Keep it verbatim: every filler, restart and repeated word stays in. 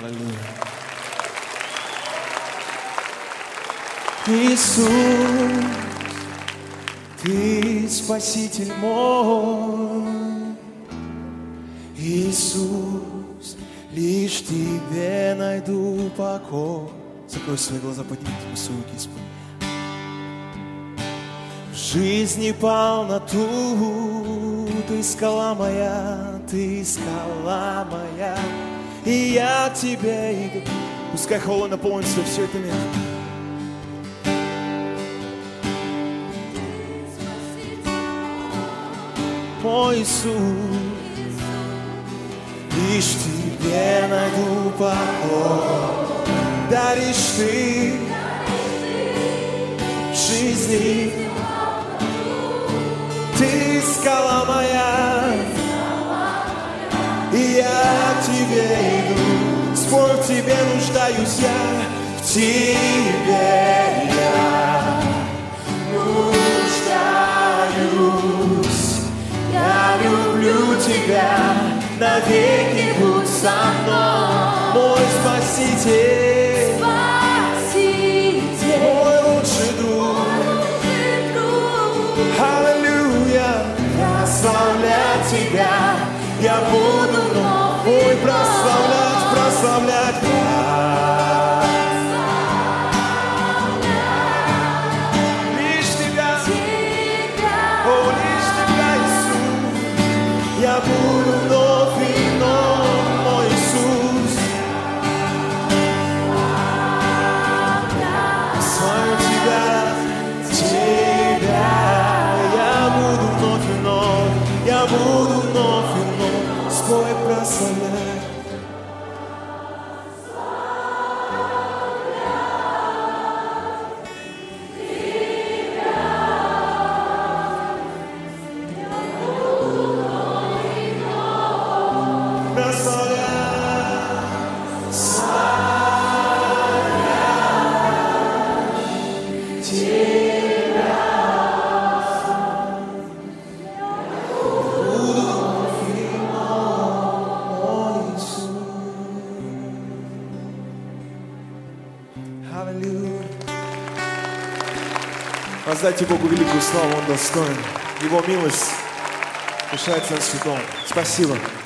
Аллилуйя. Иисус, Ты Спаситель мой. Иисус, лишь Тебе найду покой. Закрой свои глаза, поднимите высокие руки, Господи. В жизни полноту, Ты скала моя, Ты скала моя, и я к Тебе иду. Пускай хвала наполнит все это место. Мой Иисус, лишь Тебе найду покой. Даришь Ты жизни, Ты скала моя, и я к Тебе иду. Спой, в Тебе нуждаюсь я, в Тебе я нуждаюсь. Я люблю Тебя, навеки будь со мной, мой Спаситель, Спаситель, мой лучший друг. Аллилуйя, прославлять Тебя я буду вновь, ой, прославлять, прославлять Тебя. Лишь Тебя, о, лишь Тебя, Иисус, я буду вновь и вновь, мой Иисус. Славлю Тебя, Тебя, я буду вновь и вновь, я буду вновь и вновь, спой, прославлять. Воздайте Богу великую славу, Он достоин. Его милость решается на святом. Спасибо.